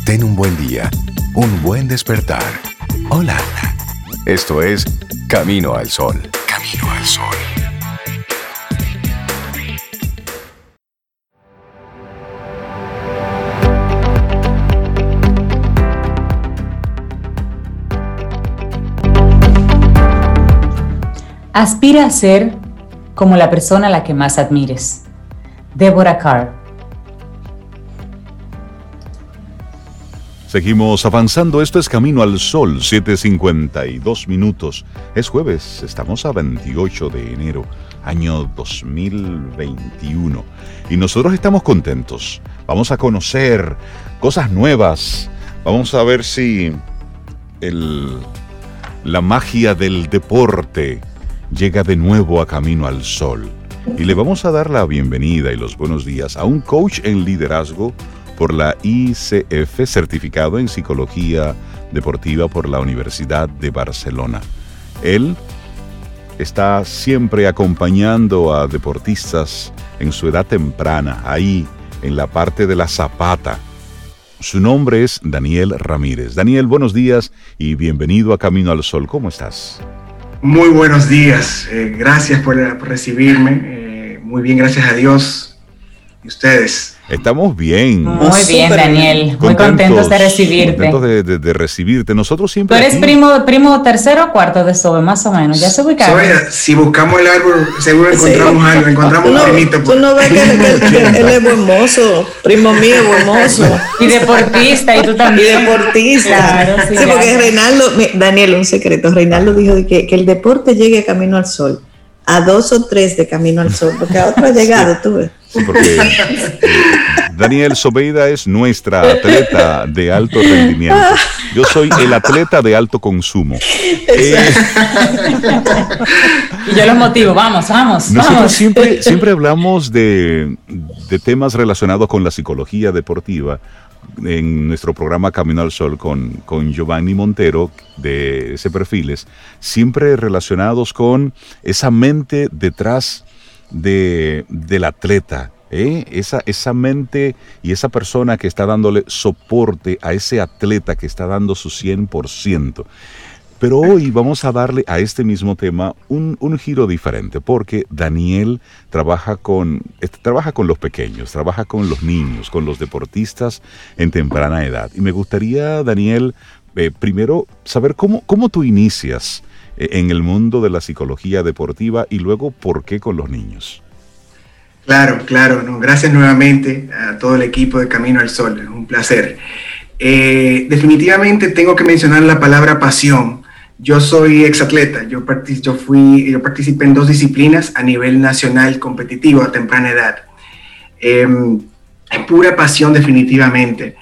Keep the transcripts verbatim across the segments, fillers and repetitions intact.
Ten un buen día, un buen despertar. Hola. Esto es Camino al Sol. Camino al Sol. Aspira a ser como la persona a la que más admires. Deborah Kerr. Seguimos avanzando, esto es Camino al Sol, siete cincuenta y dos minutos. Es jueves, estamos a veintiocho de enero, año dos mil veintiuno. Y nosotros estamos contentos. Vamos a conocer cosas nuevas. Vamos a ver si el, la magia del deporte llega de nuevo a Camino al Sol. Y le vamos a dar la bienvenida y los buenos días a un coach en liderazgo por la I C F, certificado en Psicología Deportiva por la Universidad de Barcelona. Él está siempre acompañando a deportistas en su edad temprana, ahí en la parte de la zapata. Su nombre es Daniel Ramírez. Daniel, buenos días y bienvenido a Camino al Sol. ¿Cómo estás? Muy buenos días. Eh, gracias por, por recibirme. Eh, muy bien, gracias a Dios. ¿Y ustedes? Estamos bien. Muy bien, Daniel. Muy contentos de recibirte. Contentos de, de, de recibirte. Nosotros siempre. ¿Tú eres aquí... primo, primo tercero o cuarto de Sobe, más o menos? Ya se ubicaron. Sobe, si buscamos el árbol, seguro encontramos sí. algo. Encontramos no, un primito. Tú no ves que, que, que él es buen mozo. Primo mío, buen mozo. Y deportista, y tú también. Y deportista. Claro, sí, sí porque Reinaldo, Daniel, un secreto. Reinaldo dijo que, que el deporte llegue a Camino al Sol. A dos o tres de Camino al Sol, porque a otro ha llegado, tú ves. Sí, porque Daniel Sobeida es nuestra atleta de alto rendimiento. Yo soy el atleta de alto consumo. Eh, y yo los motivo, vamos, vamos, nosotros vamos. Siempre, siempre hablamos de, de temas relacionados con la psicología deportiva en nuestro programa Camino al Sol con, con Giovanni Montero de ese Perfiles, siempre relacionados con esa mente detrás de, del atleta, ¿eh? esa, esa mente y esa persona que está dándole soporte a ese atleta que está dando su cien por ciento. Pero hoy vamos a darle a este mismo tema un, un giro diferente, porque Daniel trabaja con, trabaja con los pequeños, trabaja con los niños, con los deportistas en temprana edad. Y me gustaría, Daniel, eh, primero saber cómo, cómo tú inicias eh, en el mundo de la psicología deportiva y luego por qué con los niños. Claro, claro. No, gracias nuevamente a todo el equipo de Camino al Sol. Es un placer. Eh, definitivamente tengo que mencionar la palabra pasión. Yo soy exatleta, yo, partic- yo, fui, yo participé en dos disciplinas a nivel nacional competitivo a temprana edad. Eh, pura pasión definitivamente.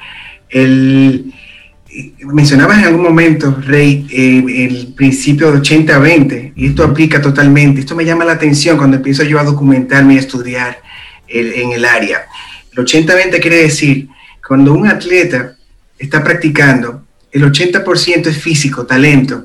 El, mencionabas en algún momento, Rey, eh, el principio de ochenta veinte, y esto aplica totalmente. Esto me llama la atención cuando empiezo yo a documentarme y a estudiar el, en el área. El ochenta veinte quiere decir, cuando un atleta está practicando, el ochenta por ciento es físico, talento.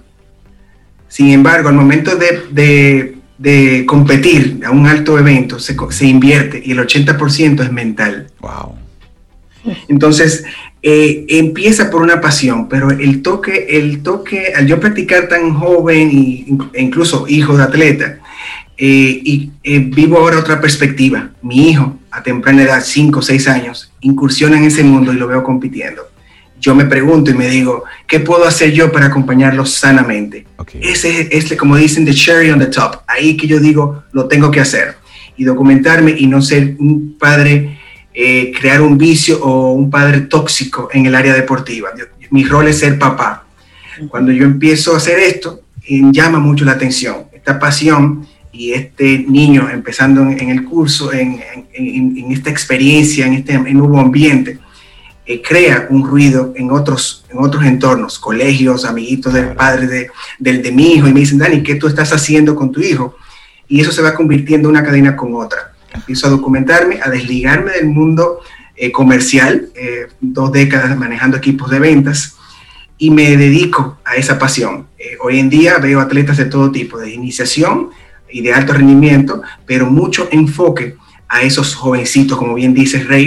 Sin embargo, al momento de, de, de competir a un alto evento, se, se invierte y el ochenta por ciento es mental. Wow. Entonces, eh, empieza por una pasión, pero el toque, el toque, al yo practicar tan joven y, e incluso hijo de atleta, eh, y eh, vivo ahora otra perspectiva. Mi hijo, a temprana edad, cinco o seis años, incursiona en ese mundo y lo veo compitiendo. Yo me pregunto y me digo, ¿qué puedo hacer yo para acompañarlo sanamente? Okay. Ese es, como dicen, the cherry on the top. Ahí que yo digo, lo tengo que hacer. Y documentarme y no ser un padre, eh, crear un vicio o un padre tóxico en el área deportiva. Yo, mi rol es ser papá. Cuando yo empiezo a hacer esto, eh, llama mucho la atención. Esta pasión y este niño empezando en, en el curso, en, en, en esta experiencia, en este en nuevo ambiente, Eh, crea un ruido en otros, en otros entornos, colegios, amiguitos del padre de, del, de mi hijo, y me dicen, Dani, ¿qué tú estás haciendo con tu hijo? Y eso se va convirtiendo en una cadena con otra. Empiezo a documentarme, a desligarme del mundo eh, comercial, eh, dos décadas manejando equipos de ventas, y me dedico a esa pasión. Eh, hoy en día veo atletas de todo tipo, de iniciación y de alto rendimiento, pero mucho enfoque a esos jovencitos, como bien dice Rey,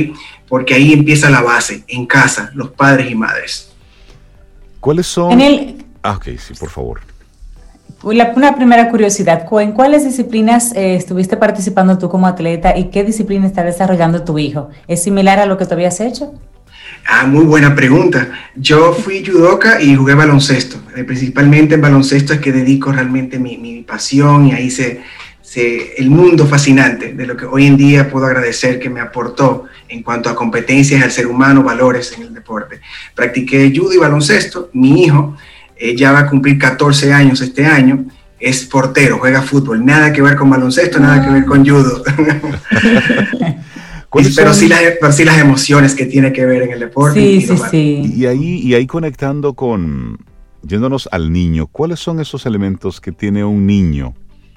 porque ahí empieza la base, en casa, los padres y madres. ¿Cuáles son? En el, ah, ok, sí, por favor. La, una primera curiosidad, ¿en cuáles disciplinas eh, estuviste participando tú como atleta y qué disciplina está desarrollando tu hijo? ¿Es similar a lo que tú habías hecho? Ah, muy buena pregunta. Yo fui judoka y jugué baloncesto. Eh, principalmente en baloncesto es que dedico realmente mi, mi pasión, y ahí se, se, el mundo fascinante de lo que hoy en día puedo agradecer que me aportó en cuanto a competencias al ser humano, valores en el deporte. Practiqué judo y baloncesto. Mi hijo eh, ya va a cumplir catorce años este año. Es portero, juega fútbol. Nada que ver con baloncesto, nada que ver con judo. Pero sí, las, pero sí las emociones que tiene que ver en el deporte. Sí, y sí, sí. Y ahí, y ahí conectando con, yéndonos al niño, ¿cuáles son esos elementos que tiene un niño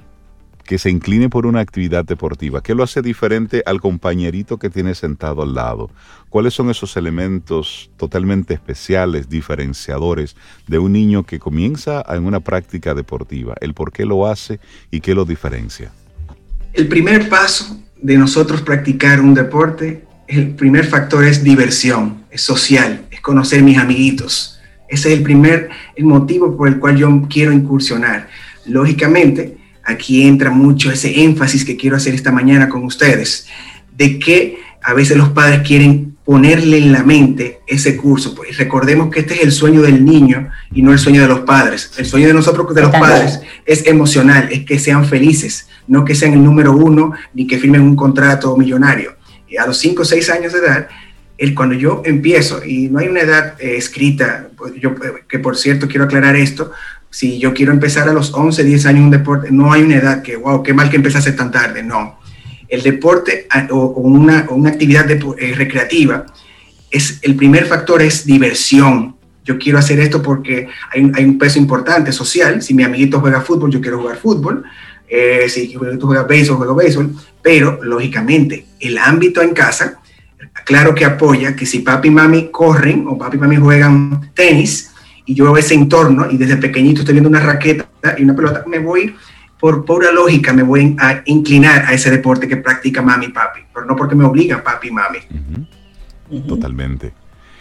que se incline por una actividad deportiva? ¿Qué lo hace diferente al compañerito que tiene sentado al lado? ¿Cuáles son esos elementos totalmente especiales, diferenciadores de un niño que comienza en una práctica deportiva? ¿El por qué lo hace y qué lo diferencia? El primer paso de nosotros practicar un deporte, el primer factor es diversión, es social, es conocer mis amiguitos. Ese es el primer el motivo por el cual yo quiero incursionar. Lógicamente, aquí entra mucho ese énfasis que quiero hacer esta mañana con ustedes, de que a veces los padres quieren ponerle en la mente ese curso. Pues recordemos que este es el sueño del niño y no el sueño de los padres. El sueño de nosotros, de los padres, es emocional, es que sean felices, no que sean el número uno ni que firmen un contrato millonario. Y a los cinco o seis años de edad, el, cuando yo empiezo, y no hay una edad eh, escrita, yo, que por cierto quiero aclarar esto, si yo quiero empezar a los once, diez años un deporte, no hay una edad que, wow, qué mal que empezase tan tarde, no. El deporte o, o, una, o una actividad de, eh, recreativa, es, el primer factor es diversión. Yo quiero hacer esto porque hay un, hay un peso importante social. Si mi amiguito juega fútbol, yo quiero jugar fútbol. Eh, si mi amiguito juega béisbol, juego béisbol. Pero, lógicamente, el ámbito en casa, claro que apoya que si papi y mami corren o papi y mami juegan tenis y yo veo ese entorno y desde pequeñito estoy viendo una raqueta y una pelota, me voy... por pura lógica me voy a inclinar a ese deporte que practica mami y papi, pero no porque me obliga papi y mami. Uh-huh. Uh-huh. Totalmente.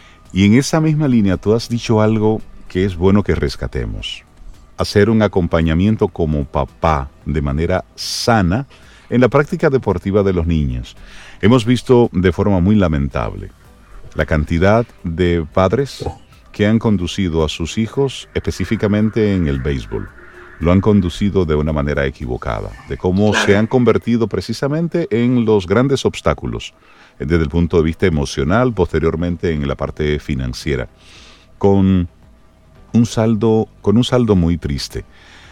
Y en esa misma línea tú has dicho algo que es bueno que rescatemos. Hacer un acompañamiento como papá de manera sana en la práctica deportiva de los niños. Hemos visto de forma muy lamentable la cantidad de padres que han conducido a sus hijos específicamente en el béisbol. Lo han conducido de una manera equivocada, de cómo se han convertido precisamente en los grandes obstáculos desde el punto de vista emocional, posteriormente en la parte financiera, con un saldo, con un saldo muy triste.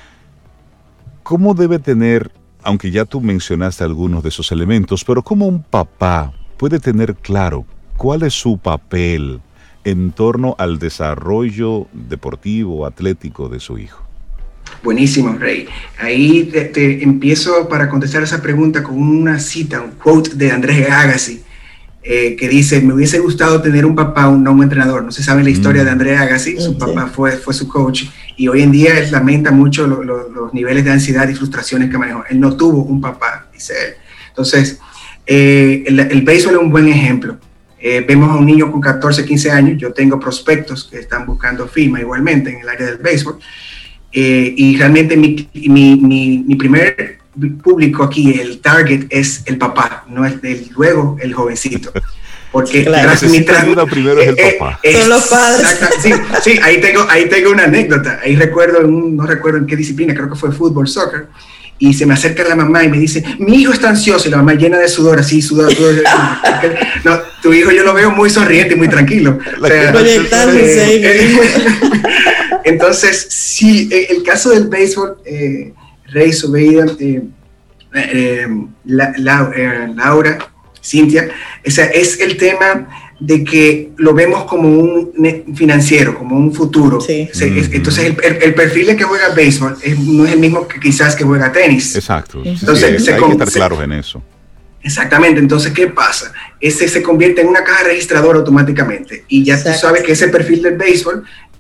¿Cómo debe tener, aunque ya tú mencionaste algunos de esos elementos, pero cómo un papá puede tener claro cuál es su papel en torno al desarrollo deportivo, atlético de su hijo? Buenísimo, Rey. Ahí te, te empiezo para contestar esa pregunta con una cita, un quote de Andrés Agassi, eh, que dice, me hubiese gustado tener un papá, un no un entrenador. No se sabe la historia mm. de Andrés Agassi, su sí. papá fue, fue su coach, y hoy en día él lamenta mucho lo, lo, los niveles de ansiedad y frustraciones que manejó. Él no tuvo un papá, dice él. Entonces, eh, el, el béisbol es un buen ejemplo. Eh, vemos a un niño con catorce, quince años, yo tengo prospectos que están buscando firma igualmente en el área del béisbol, Eh, y realmente mi, mi, mi, mi primer público aquí, el target, es el papá, no es el, luego el jovencito. Porque claro, tras mi tras, primero es el eh, papá. Eh, Son los padres. Sí, sí, ahí tengo, ahí tengo una anécdota. Ahí recuerdo, un, no recuerdo en qué disciplina, creo que fue fútbol, soccer, y se me acerca la mamá y me dice, mi hijo está ansioso, y la mamá llena de sudor, así, sudor, sudor. No, tu hijo yo lo veo muy sonriente y muy tranquilo. O sea, eh, eh, entonces, sí, el caso del béisbol, eh, Rey, Sobeida, eh, eh, la, la, eh, Laura, Cintia, o sea, es el tema de que lo vemos como un financiero, como un futuro. Sí. O sea, es, entonces, el, el, el perfil de que juega béisbol es, no es el mismo que quizás que juega tenis. Exacto. Entonces, sí, hay que estar claros en eso. Exactamente. Entonces, ¿qué pasa? Ese se convierte en una caja registradora automáticamente. Y ya Exacto. tú sabes que ese perfil del béisbol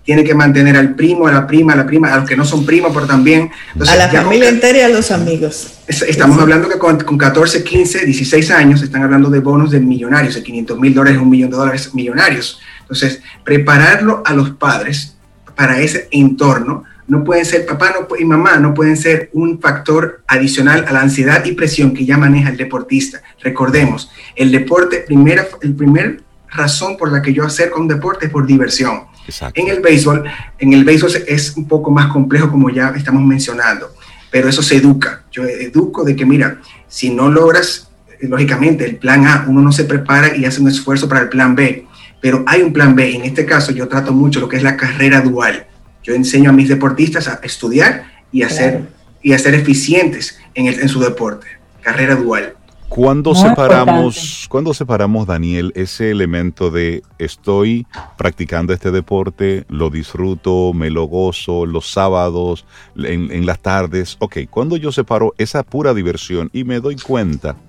tiene que mantener al primo, a la prima, a la prima, a los que no son primos, pero también... Entonces, a la familia con, entera y a los amigos. Estamos sí. hablando que con, con catorce, quince, dieciséis años están hablando de bonos de millonarios, de quinientos mil dólares, un millón de dólares millonarios. Entonces, prepararlo a los padres para ese entorno, no pueden ser, papá no, y mamá no pueden ser un factor adicional a la ansiedad y presión que ya maneja el deportista. Recordemos, el deporte, primera, el primer razón por la que yo acerco a un deporte es por diversión. Exacto. En el béisbol, en el béisbol es un poco más complejo, como ya estamos mencionando, pero eso se educa. Yo educo de que, mira, si no logras, lógicamente, el plan A, uno no se prepara y hace un esfuerzo para el plan B, pero hay un plan B. En este caso, yo trato mucho lo que es la carrera dual. Yo enseño a mis deportistas a estudiar y a, claro. ser, y a ser eficientes en, el, en su deporte. Carrera dual. ¿Cuándo separamos, ¿Cuándo separamos, Daniel, ese elemento de estoy practicando este deporte, lo disfruto, me lo gozo los sábados, en, en las tardes? Ok, ¿cuándo yo separo esa pura diversión y me doy cuenta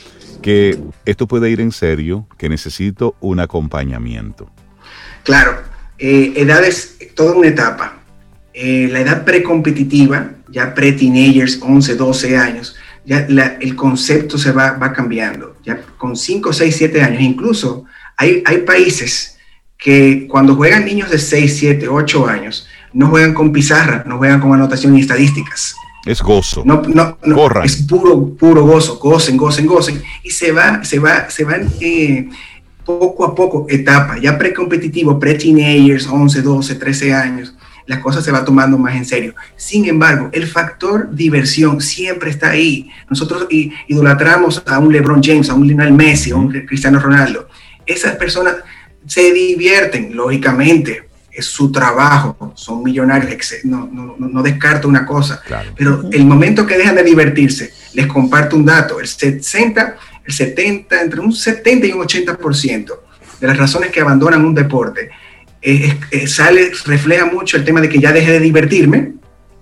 que esto puede ir en serio, que necesito un acompañamiento? Claro, eh, edades, toda una etapa. Eh, la edad precompetitiva, ya pre-teenagers, once, doce años, ya la, el concepto se va, va cambiando. Ya con cinco, seis, siete años, incluso hay, hay países que cuando juegan niños de seis, siete, ocho años, no juegan con pizarra, no juegan con anotación y estadísticas. Es gozo. No, no, no, Corran. Es puro, puro gozo, gocen, gocen, gocen. Y se va, se va, se van eh, poco a poco, etapa, ya precompetitivo, pre-teenagers, once, doce, trece años. La cosa se va tomando más en serio. Sin embargo, el factor diversión siempre está ahí. Nosotros idolatramos a un LeBron James, a un Lionel Messi, a un Cristiano Ronaldo. Esas personas se divierten, lógicamente, es su trabajo, son millonarios, no, no, no descarto una cosa, claro. Pero el momento que dejan de divertirse, les comparto un dato, el sesenta, el setenta, entre un setenta y un ochenta por ciento de las razones que abandonan un deporte, Eh, eh, sale, refleja mucho el tema de que ya dejé de divertirme.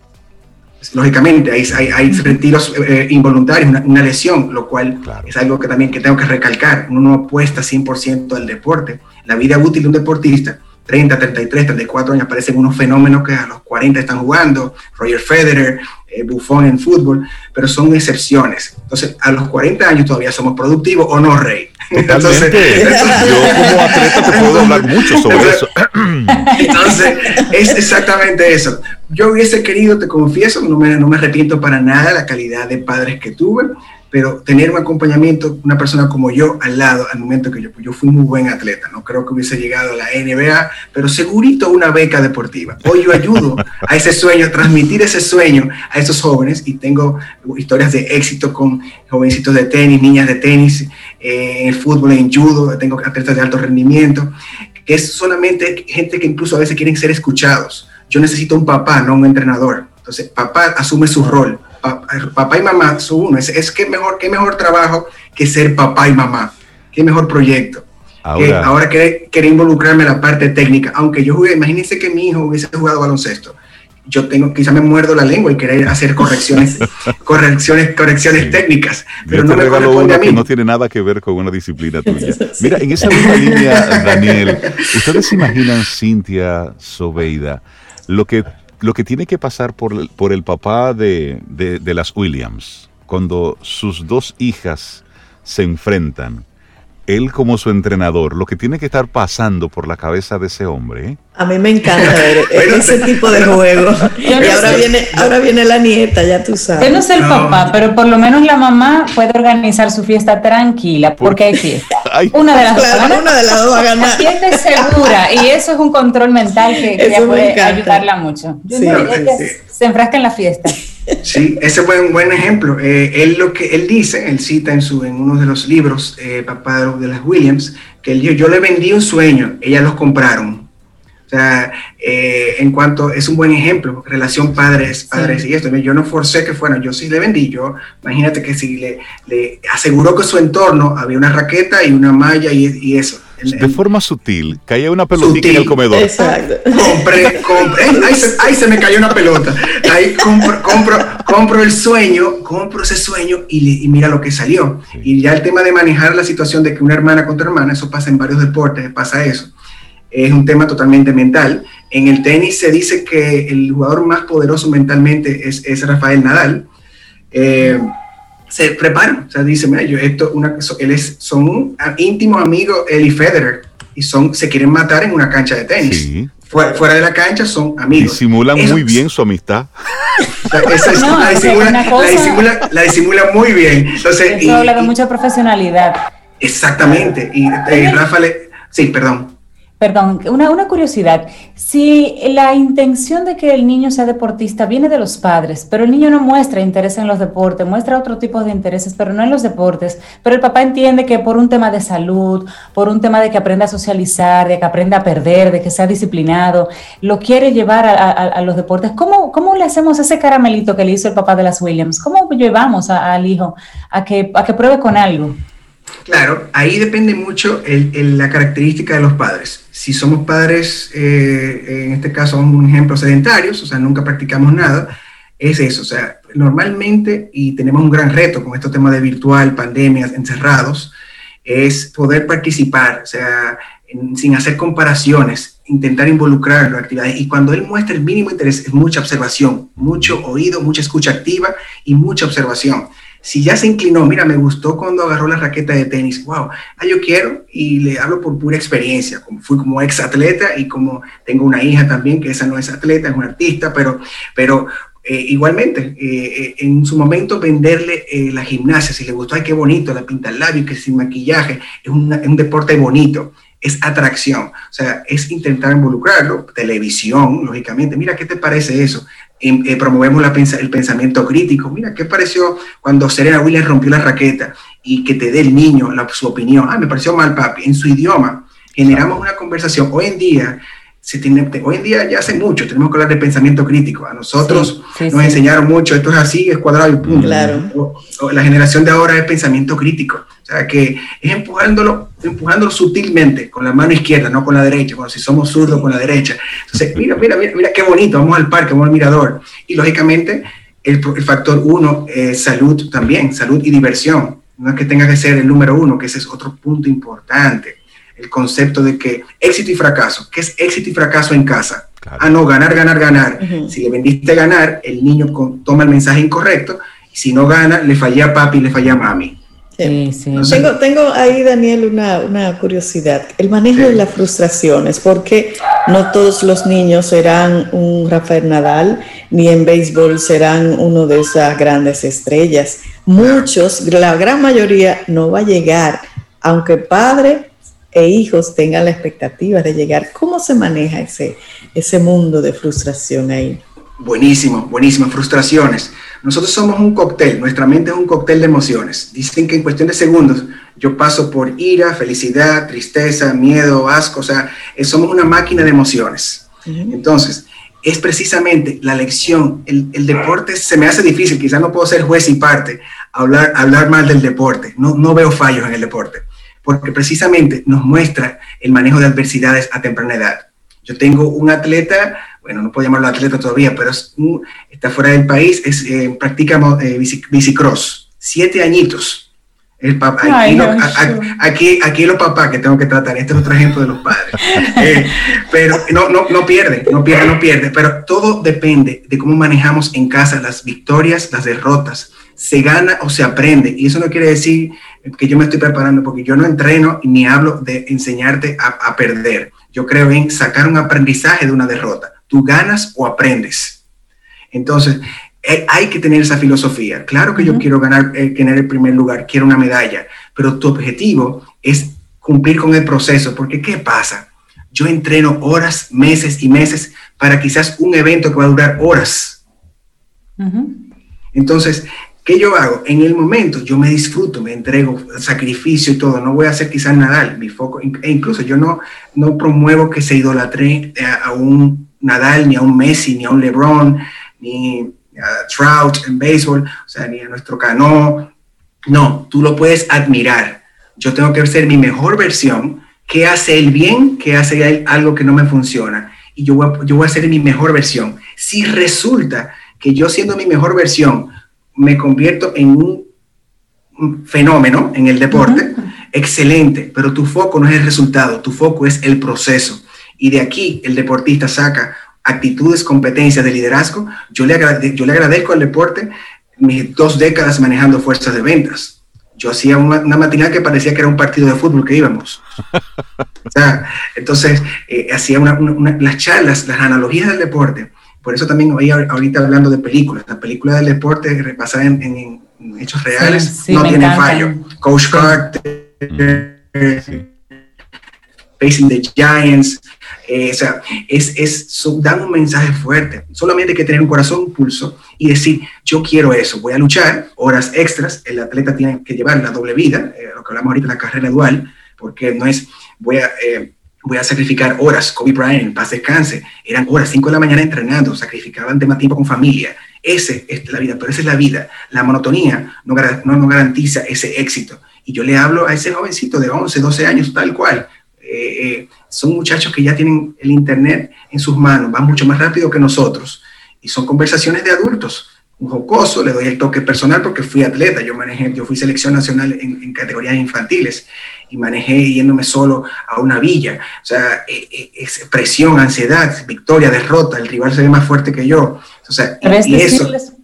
Lógicamente hay, hay, hay retiros eh, involuntarios, una, una lesión, lo cual claro. Es algo que también que tengo que recalcar. Uno no apuesta cien por ciento al deporte. La vida útil de un deportista, treinta, treinta y tres, treinta y cuatro años, parecen unos fenómenos que a los cuarenta están jugando, Roger Federer, eh, Buffon en fútbol, pero son excepciones. Entonces, a los cuarenta años todavía somos productivos, ¿o no, Rey? Entonces, yo como atleta te puedo hablar mucho sobre entonces, eso. Entonces, es exactamente eso. Yo hubiese querido, te confieso, no me, no me arrepiento para nada de la calidad de padres que tuve, pero tener un acompañamiento, una persona como yo al lado, al momento que yo, yo fui muy buen atleta, no creo que hubiese llegado a la N B A, pero segurito una beca deportiva. Hoy yo ayudo a ese sueño, a transmitir ese sueño a esos jóvenes, y tengo historias de éxito con jovencitos de tenis, niñas de tenis, eh, en el fútbol, en judo, tengo atletas de alto rendimiento, que es solamente gente que incluso a veces quieren ser escuchados. Yo necesito un papá, no un entrenador. Entonces, papá asume su rol. Papá y mamá son uno. Es, es que mejor, qué mejor trabajo que ser papá y mamá. Qué mejor proyecto. Ahora, que ahora querer, querer involucrarme en la parte técnica. Aunque yo jugué, imagínense que mi hijo hubiese jugado baloncesto. Yo tengo, quizá me muerdo la lengua y querer hacer correcciones, correcciones, correcciones sí. técnicas. Pero yo no te me regalo corresponde una a mí. Que no tiene nada que ver con una disciplina tuya. Mira, en esa misma línea, Daniel, ¿ustedes se imaginan, Cintia, Zobeida, lo que lo que tiene que pasar por, por el papá de, de, de las Williams, cuando sus dos hijas se enfrentan, él como su entrenador, lo que tiene que estar pasando por la cabeza de ese hombre? ¿eh? A mí me encanta ver ese tipo de juego. Y ahora viene, ahora viene la nieta, ya tú sabes. Yo no sé el no. papá, pero por lo menos la mamá puede organizar su fiesta tranquila, porque hay fiesta. Ay. Una de las claro, dos. Una de las dos va a ganar. La fiesta es segura, y eso es un control mental que, que ella puede ayudarla mucho. Yo sí, no, sí, ella sí. se enfrasca en la fiesta. Sí, ese fue un buen ejemplo. Eh, él lo que él dice, él cita en su en uno de los libros, eh, papá de las Williams, que él dijo, yo le vendí un sueño, ellas los compraron. O sea, eh, en cuanto, es un buen ejemplo, relación padres, padres sí. y esto. Yo no forcé que fueran, yo sí le vendí. Yo, imagínate que si le, le aseguró que su entorno había una raqueta y una malla y, y eso. De forma sutil, caía una pelotita sutil, en el comedor. Exacto. Compré, compré, ahí se, ahí se me cayó una pelota. Ahí compro, compro, compro el sueño, compro ese sueño y, y mira lo que salió. Sí. Y ya el tema de manejar la situación de que una hermana contra hermana, eso pasa en varios deportes, pasa eso. Es un tema totalmente mental. En el tenis se dice que el jugador más poderoso mentalmente es, es Rafael Nadal. Eh, se preparan, o sea, dice, mira, yo esto, una, él es, son íntimos amigos, él y Federer, y son, se quieren matar en una cancha de tenis. Sí. Fuera, fuera de la cancha son amigos. Disimulan Eso, muy bien su amistad. Esa es, no, la, disimula, cosa, la, disimula, la disimula muy bien. Entonces, eso y, habla de y, mucha profesionalidad. Exactamente. Y eh, Rafa le, sí, perdón. Perdón, una, una curiosidad. Si la intención de que el niño sea deportista viene de los padres, pero el niño no muestra interés en los deportes, muestra otro tipo de intereses, pero no en los deportes, pero el papá entiende que por un tema de salud, por un tema de que aprenda a socializar, de que aprenda a perder, de que sea disciplinado, lo quiere llevar a, a, a los deportes, ¿cómo, ¿cómo le hacemos ese caramelito que le hizo el papá de las Williams? ¿Cómo llevamos a, al hijo a que, a que pruebe con algo? Claro, ahí depende mucho el, el, la característica de los padres. Si somos padres, eh, en este caso un ejemplo sedentarios, o sea, nunca practicamos nada, es eso. O sea, normalmente, y tenemos un gran reto con estos temas de virtual, pandemias, encerrados, es poder participar, o sea, en, sin hacer comparaciones, intentar involucrarlo en actividades. Y cuando él muestra el mínimo interés, es mucha observación, mucho oído, mucha escucha activa y mucha observación. Si ya se inclinó, mira, me gustó cuando agarró la raqueta de tenis, wow, ah, yo quiero, y le hablo por pura experiencia, como fui como ex atleta y como tengo una hija también, que esa no es atleta, es una artista, pero, pero eh, igualmente, eh, en su momento venderle eh, la gimnasia, si le gustó, ay, qué bonito, la pinta el labio, que sin maquillaje, es, una, es un deporte bonito, es atracción, o sea, es intentar involucrarlo, televisión, lógicamente, mira, ¿qué te parece eso? Eh, eh, promovemos la, el pensamiento crítico. Mira, ¿qué pareció cuando Serena Williams rompió la raqueta? Y que te dé el niño la, su opinión. Ah, me pareció mal, papi. En su idioma generamos una conversación. Hoy en día, se tiene, hoy en día ya hace mucho, tenemos que hablar de pensamiento crítico. A nosotros sí, sí, nos sí. enseñaron mucho, esto es así, es cuadrado y punto. Claro. O, o la generación de ahora es pensamiento crítico. O sea, que es empujándolo, empujándolo sutilmente, con la mano izquierda, no con la derecha, como si somos zurdos con la derecha. Entonces, mira, mira, mira, mira qué bonito, vamos al parque, vamos al mirador. Y lógicamente, el, el factor uno es salud también, salud y diversión. No es que tenga que ser el número uno, que ese es otro punto importante. El concepto de que éxito y fracaso, ¿qué es éxito y fracaso en casa? Claro. Ah, no, ganar, ganar, ganar. Uh-huh. Si le vendiste ganar, el niño con, toma el mensaje incorrecto, y si no gana, le fallé a papi, le fallé a mami. Sí, sí. No sé. Tengo, tengo ahí, Daniel, una, una curiosidad. El manejo sí. de las frustraciones, porque no todos los niños serán un Rafael Nadal, ni en béisbol serán uno de esas grandes estrellas. Muchos, la gran mayoría, no va a llegar, aunque padre e hijos tengan la expectativa de llegar. ¿Cómo se maneja ese, ese mundo de frustración ahí? Buenísimo, buenísimo, frustraciones. Nosotros somos un cóctel, nuestra mente es un cóctel de emociones. Dicen que en cuestión de segundos yo paso por ira, felicidad, tristeza, miedo, asco, o sea, somos una máquina de emociones. Uh-huh. Entonces, es precisamente la lección, el, el deporte se me hace difícil, quizás no puedo ser juez y parte, hablar, hablar mal del deporte, no, no veo fallos en el deporte, porque precisamente nos muestra el manejo de adversidades a temprana edad. Yo tengo un atleta, bueno, no puedo llamarlo atleta todavía, pero es un, está fuera del país, es, eh, practica eh, bici, bicicross, siete añitos. El papá, aquí, Ay, no, no, a, aquí, aquí los papás que tengo que tratar, este es otro ejemplo de los padres. Eh, pero no, no, no pierde, no pierde, no pierde, pero todo depende de cómo manejamos en casa las victorias, las derrotas. Se gana o se aprende, y eso no quiere decir que yo me estoy preparando, porque yo no entreno ni hablo de enseñarte a, a perder. Yo creo en sacar un aprendizaje de una derrota. Tú ganas o aprendes. Entonces, eh, hay que tener esa filosofía. Claro que uh-huh. yo quiero ganar, eh, tener el primer lugar, quiero una medalla, pero tu objetivo es cumplir con el proceso, porque ¿qué pasa? Yo entreno horas, meses y meses para quizás un evento que va a durar horas. Uh-huh. Entonces, ¿qué yo hago? En el momento yo me disfruto, me entrego, sacrificio y todo. No voy a hacer quizás Nadal, mi foco, e incluso yo no, no promuevo que se idolatre a, a un Nadal, ni a un Messi, ni a un LeBron, ni a Trout en béisbol, o sea, ni a nuestro Cano. No, tú lo puedes admirar. Yo tengo que ser mi mejor versión. ¿Qué hace él bien? ¿Qué hace él algo que no me funciona? Y yo voy a, yo voy a ser mi mejor versión. Si resulta que yo siendo mi mejor versión me convierto en un, un fenómeno en el deporte, uh-huh. excelente, pero tu foco no es el resultado, tu foco es el proceso. y de aquí el deportista saca actitudes, competencias de liderazgo, yo le, agrade, yo le agradezco al deporte mis dos décadas manejando fuerzas de ventas. Yo hacía una, una matinal que parecía que era un partido de fútbol que íbamos. O sea, entonces, eh, hacía una, una, una, las charlas, las analogías del deporte. Por eso también hoy ahorita hablando de películas. Las películas del deporte basadas en, en, en hechos reales sí, sí, no tienen encantan. fallo. Coach sí. Carter, sí. Facing the Giants. Eh, o sea, es, es, so, dan un mensaje fuerte. Solamente hay que tener un corazón, un pulso y decir, yo quiero eso, voy a luchar, horas extras. El atleta tiene que llevar la doble vida, eh, lo que hablamos ahorita de la carrera dual, porque no es, voy a, eh, voy a sacrificar horas. Kobe Bryant, en paz descanse, eran horas, cinco de la mañana entrenando, sacrificaban más tiempo con familia. Ese es la vida, pero esa es la vida. La monotonía no, no, no garantiza ese éxito. Y yo le hablo a ese jovencito de once, doce años, tal cual. Eh, eh, son muchachos que ya tienen el internet en sus manos, van mucho más rápido que nosotros y son conversaciones de adultos, un jocoso, le doy el toque personal porque fui atleta, yo manejé, yo fui selección nacional en, en categorías infantiles y manejé yéndome solo a una villa, o sea, eh, eh, es presión, ansiedad, victoria, derrota, el rival se ve más fuerte que yo, o sea, y, y eso...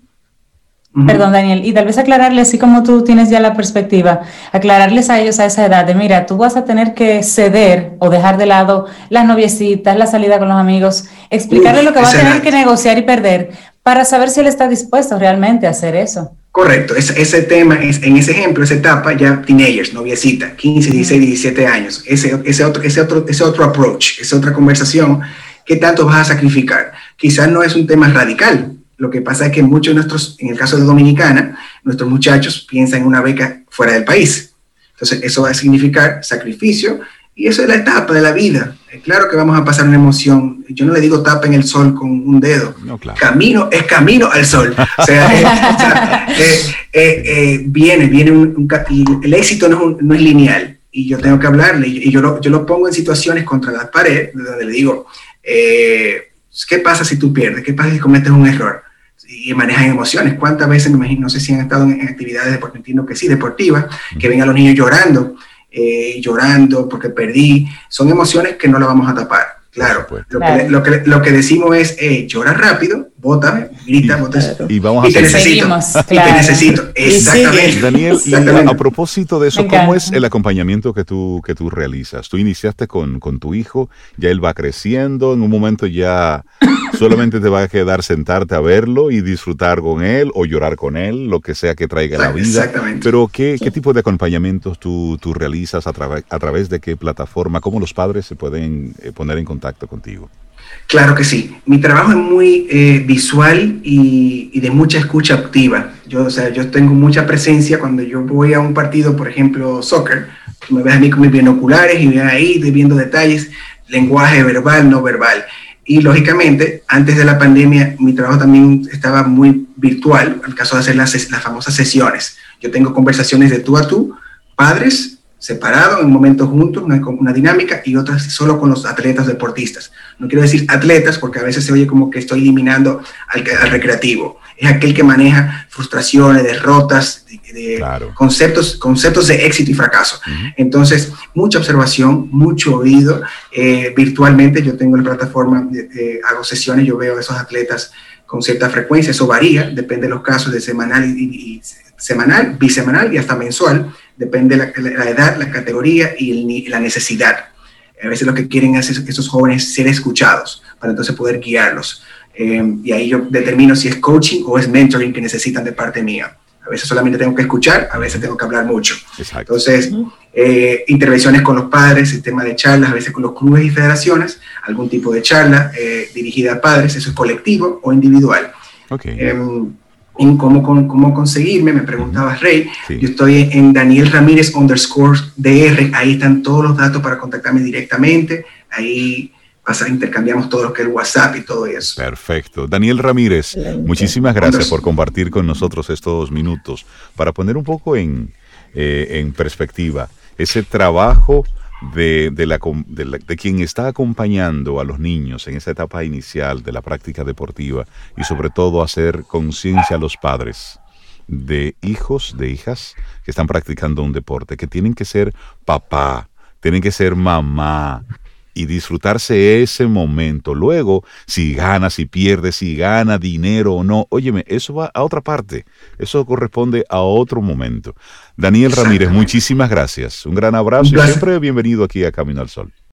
Perdón, Daniel, y tal vez aclararles, así como tú tienes ya la perspectiva, aclararles a ellos a esa edad de, mira, tú vas a tener que ceder o dejar de lado las noviecitas, la salida con los amigos, explicarle Uf, lo que va a tener edad. que negociar y perder para saber si él está dispuesto realmente a hacer eso. Correcto, ese, ese tema, es, en ese ejemplo, esa etapa ya teenagers, noviecita, quince, dieciséis, diecisiete años, ese, ese, otro, ese, otro, ese otro approach, esa otra conversación, ¿qué tanto vas a sacrificar? Quizás no es un tema radical. Lo que pasa es que muchos de nuestros, en el caso de Dominicana, nuestros muchachos piensan en una beca fuera del país. Entonces, eso va a significar sacrificio y eso es la etapa de la vida. Claro que vamos a pasar una emoción. Yo no le digo tapa en el sol con un dedo. No, claro. Camino es camino al sol. O sea, eh, o sea eh, eh, eh, viene, viene un, un, y el éxito no es, un, no es lineal. Y yo tengo que hablarle y yo lo, yo lo pongo en situaciones contra la pared, donde le digo, eh, ¿qué pasa si tú pierdes? ¿Qué pasa si cometes un error? Y manejan emociones. ¿Cuántas veces, me imagino, no sé si han estado en, en actividades deportivas, que sí, deportivas, que ven a los niños llorando, eh, llorando porque perdí? Son emociones que no las vamos a tapar. Claro, lo, claro. Que, lo, que, lo que decimos es, eh, llora rápido, bótame, grita, bótame, y, vamos a y te necesito, claro. y te necesito, exactamente. Sí. Daniel, exactamente. Y a, a propósito de eso, ¿cómo es el acompañamiento que tú, que tú realizas? Tú iniciaste con, con tu hijo, ya él va creciendo, en un momento ya solamente te va a quedar sentarte a verlo y disfrutar con él o llorar con él, lo que sea que traiga la vida. Exactamente. Pero ¿qué, qué tipo de acompañamientos tú, tú realizas? A, tra- ¿A través de qué plataforma? ¿Cómo los padres se pueden eh, poner en contacto contigo? Claro que sí. Mi trabajo es muy eh, visual y, y de mucha escucha activa. Yo, o sea, yo tengo mucha presencia cuando yo voy a un partido, por ejemplo, soccer. Me ves a mí con mis binoculares y me ven ahí viendo detalles, lenguaje verbal, no verbal. Y lógicamente, antes de la pandemia, mi trabajo también estaba muy virtual, en el caso de hacer las, las famosas sesiones. Yo tengo conversaciones de tú a tú, padres separados, en momentos juntos, una, una dinámica, y otras solo con los atletas deportistas. No quiero decir atletas, porque a veces se oye como que estoy eliminando al, al recreativo. Es aquel que maneja frustraciones, derrotas, de, de claro. conceptos, conceptos de éxito y fracaso. Uh-huh. Entonces, mucha observación, mucho oído. Eh, virtualmente yo tengo la plataforma, de, de, hago sesiones, yo veo a esos atletas con cierta frecuencia, eso varía, depende de los casos, de semanal, y, y, y semanal, bisemanal y hasta mensual, depende de la, la edad, la categoría y el, la necesidad. A veces lo que quieren es esos jóvenes ser escuchados, para entonces poder guiarlos. Eh, y ahí yo determino si es coaching o es mentoring que necesitan de parte mía. A veces solamente tengo que escuchar, a veces tengo que hablar mucho. Exacto. Entonces, eh, intervenciones con los padres, sistema de charlas, a veces con los clubes y federaciones, algún tipo de charla eh, dirigida a padres, eso es colectivo o individual. Okay. Eh, en cómo, cómo, cómo conseguirme, me preguntabas, Rey, sí. Yo estoy en Daniel Ramírez underscore DR, ahí están todos los datos para contactarme directamente, ahí pasa, intercambiamos todo lo que es el WhatsApp y todo eso. Perfecto. Daniel Ramírez, muchísimas gracias por compartir con nosotros estos minutos para poner un poco en, eh, en perspectiva ese trabajo de, de, la, de, la, de quien está acompañando a los niños en esa etapa inicial de la práctica deportiva y sobre todo hacer conciencia a los padres de hijos, de hijas que están practicando un deporte, que tienen que ser papá, tienen que ser mamá, y disfrutarse ese momento. Luego, si gana, si pierde, si gana dinero o no, óyeme, eso va a otra parte. Eso corresponde a otro momento. Daniel Ramírez, muchísimas gracias. Un gran abrazo y siempre bienvenido aquí a Camino al Sol.